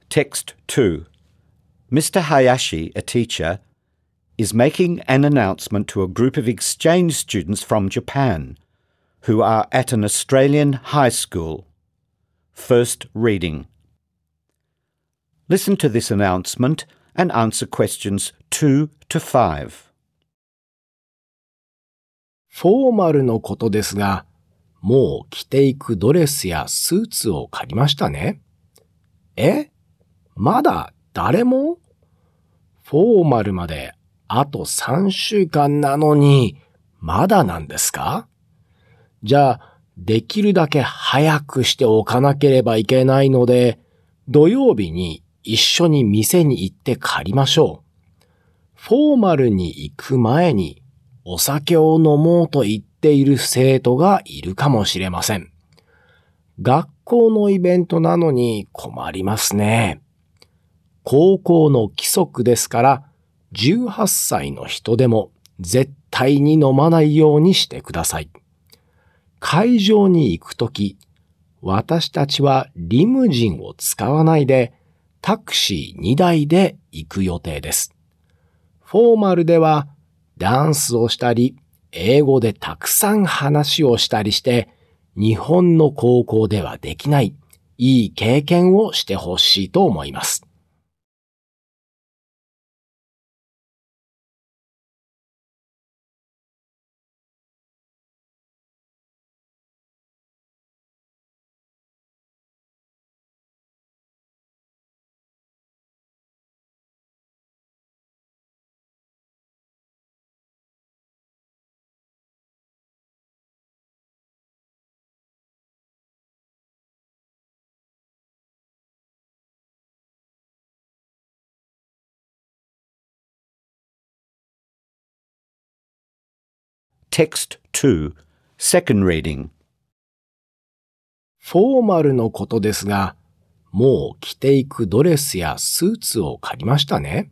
Text 2. Mr. Hayashi, a teacher, is making an announcement to a group of exchange students from Japan who are at an Australian high school. First reading. Listen to this announcement and answer questions 2 to 5. フォーマルのことですが、もう着ていくドレスやスーツを借りましたね。まだ誰も？フォーマルまであと3週間なのに、まだなんですか？じゃあ、できるだけ早くしておかなければいけないので、土曜日に一緒に店に行って借りましょう。フォーマルに行く前にお酒を飲もうと言っている生徒がいるかもしれません。学校のイベントなのに困りますね。高校の規則ですから、18歳の人でも絶対に飲まないようにしてください。会場に行くとき、私たちはリムジンを使わないでタクシー2台で行く予定です。フォーマルではダンスをしたり、英語でたくさん話をしたりして、日本の高校ではできないいい経験をしてほしいと思います。 Text 2. Second reading. フォーマルのことですが、もう着ていくドレスやスーツを借りましたね。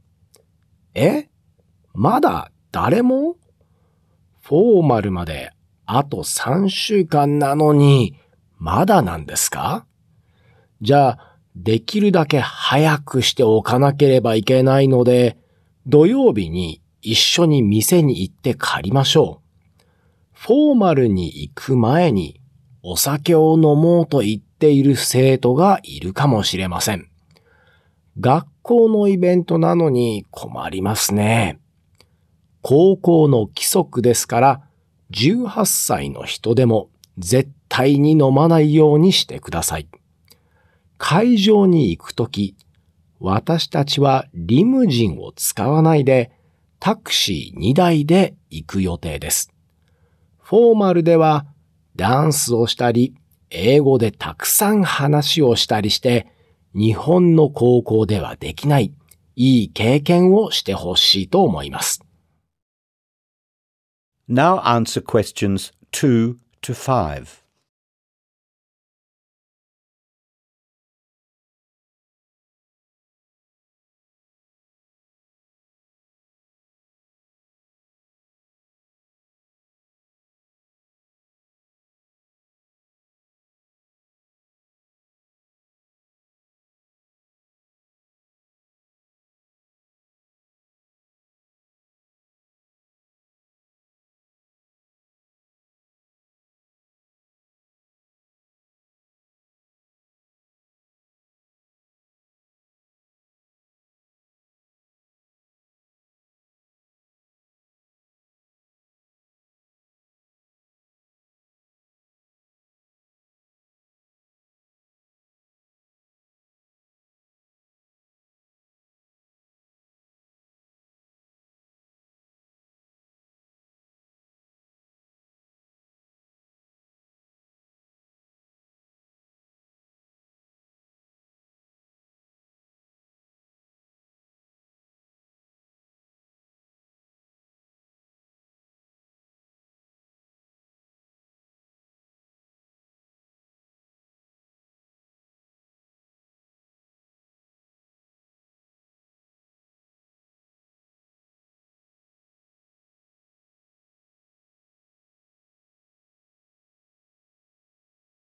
まだ誰も？フォーマルまであと3週間なのに、まだなんですか？じゃあ、できるだけ早くしておかなければいけないので、土曜日に一緒に店に行って借りましょう。フォーマルに行く前にお酒を飲もうと言っている生徒がいるかもしれません。学校のイベントなのに困りますね。高校の規則ですから、18歳の人でも絶対に飲まないようにしてください。会場に行くとき、私たちはリムジンを使わないでタクシー2台で行く予定です。フォーマルではダンスをしたり、英語でたくさん話をしたりして、日本の高校ではできないいい経験をしてほしいと思います。 Now answer questions 2 to 5.